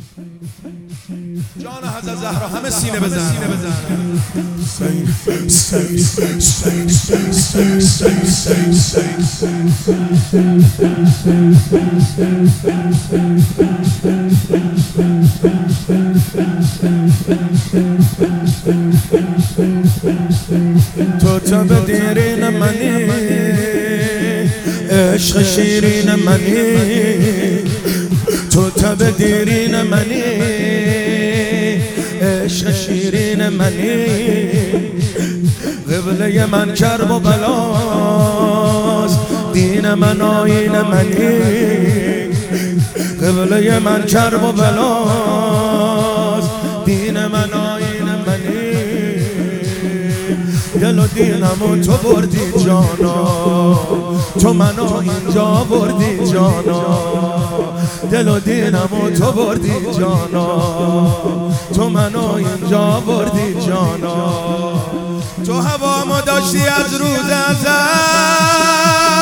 جان حضرت زهرا همه سینه بزن. تو تب دیرین منی، عشق شیرین منی، تو تب دیرین منی، عشق شیرین منی، قبله من کرب و بلاست، دین من آیین منی، قبله من کرب و بلاست، دین من آیین منی، دل و دینمو تو بردی جانا، تو منو اینجا بردی جانا، دل و دینمو تو بردی جانا، تو منو اینجا بردی جانا، تو هوامو داشتی از روز ازل،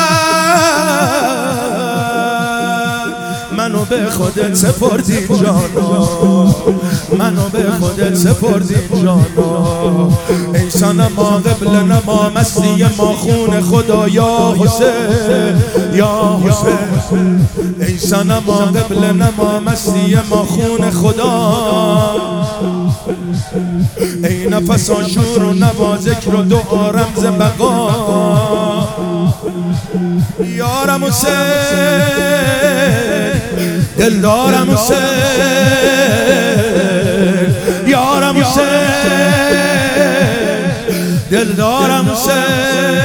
منو به خودت سپردی جانا، منو به خودت سپردی جانا، ای صنما قبل نما مستی ما خون خدا یا حسین یا حسین، ای صنما قبل نما مستی ما خون خدا، ای نفس شور و نوا ذکر و دعا رمز بقا، یارم حسین دلدارم حسین، یارم حسین دلدارم حسین،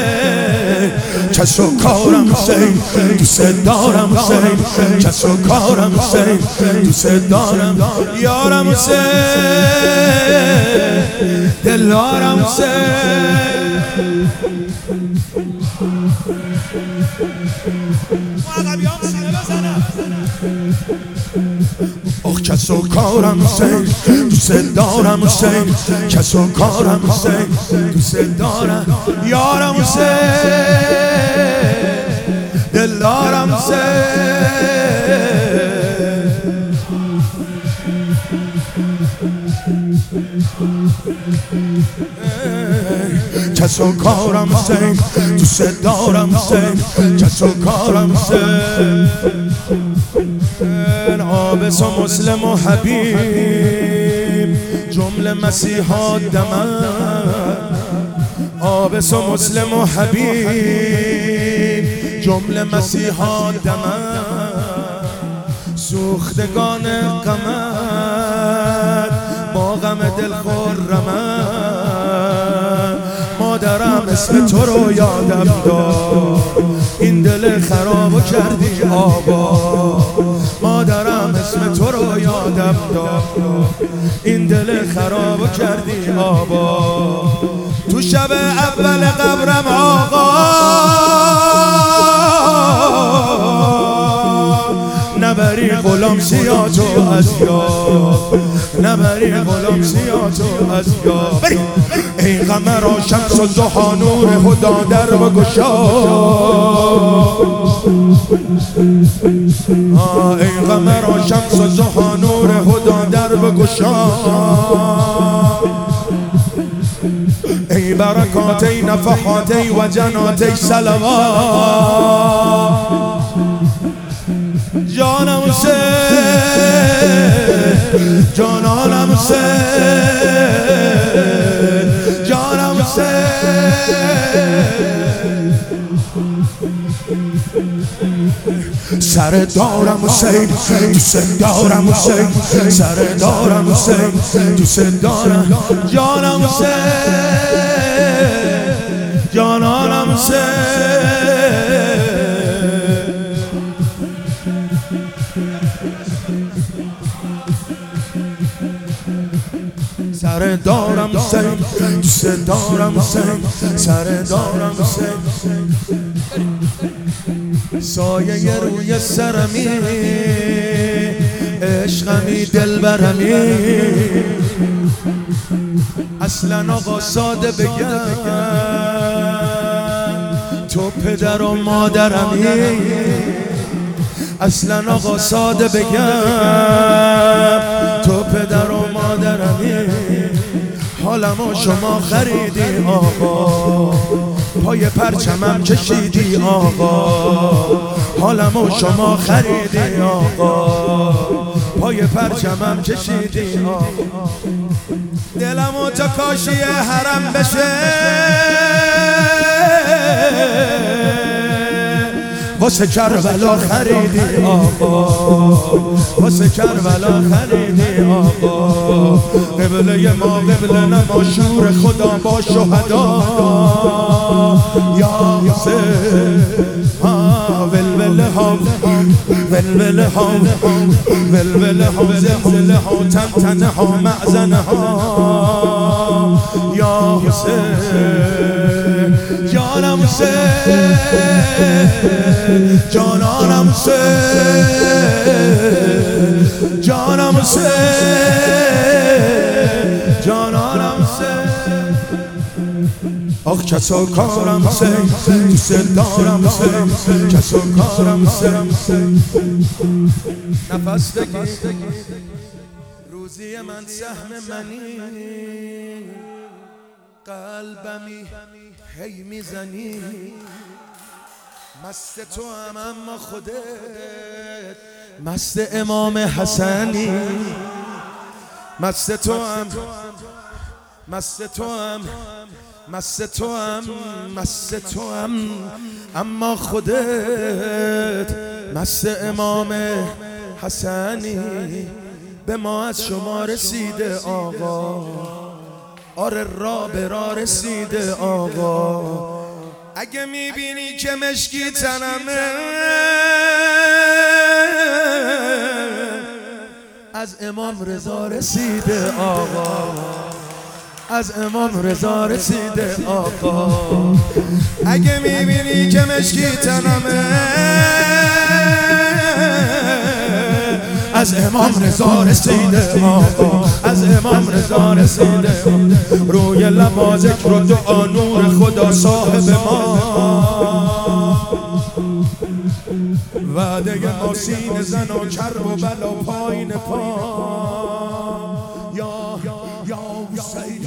کس و کارم حسین دوست دارم حسین، کس و کارم حسین دوست دارم، یارم حسین دلدارم حسین، آخ کس و کارم حسین دوست دارم حسین، کس و کارم حسین دوست دارم، یارم حسین دلدارم حسین، کس و کارم حسین دوست دارم حسین، کس و کارم حسین، عابس و مسلم و حبیب جمله مسیحا دمن، عابس و مسلم و حبیب جمله مسیحا دمن، سوختگان غمت با غم دل خرمن، مادرم اسم تو رو یادم داد، این دل خرابو کردی آباد، مادرم اسم تو رو یادم داد، این دل خرابو کردی آباد، تو شب اول قبرم آقا نبری غلام سیاتو از یاد، نبری غلام سیاتو از یاد، ای قمر شمس و ضحی نور هدی در بگشا، ای قمر شمس و ضحی نور هدی در بگشا، ای برکاتی نفحاتی و جناتی صلوات، جانم حسین جانانم حسین، جانم حسین، سر دارم حسین دوست دارم حسین، سر دارم حسین دوست دارم، جانم حسین جانانم حسین، سر دارم حسین دوست دارم حسین، سر دارم حسین، سایه روی سرمی عشقمی دلبرمی، اصلا آقا ساده بگم تو پدر و مادرمی، اصلا آقا ساده بگم تو پدر و مادرمی، حالمو شما خریدی آقا، پای پرچمم کشیدی آقا، حالمو شما خریدی آقا، پای پرچمم کشیدی آقا. دلمو تا کاشی حرم بشه واسه کربلا خریدی آقا، واسه کربلا خریدی آقا. قبله ما قبله نما شور خدا با شهدا یا حسین. ولوله ها ولوله ها ولوله ها زلزله ها تنتنه ها معزنه ها یا حسین. جانم حسین، جانم حسین، جانم حسین، جانم حسین. آخ کسا کارم حسین، دوست دارم حسین، کسا کارم حسین. نفس بگیر روزی من سهم منی، قلبمی هی میزنی، مست تو هم اما خودت مست امام حسنی، مست تو هم مست تو هم مست تو هم مست تو هم اما خودت مست امام حسنی. به ما از شما رسیده آقا، آره را به را رسیده آقا. اگه میبینی که مشکی تنمه از امام رضا رسیده آقا، از امام رضا رسیده آقا. اگه میبینی که مشکی تنمه از امام رضا رسیده آقا، از امام رضا رسیده. روی لبا ذکر و دعا نور خدا صاحب ما، وعده ما سینه زن و کرب و بلا پایین پا یا حسین.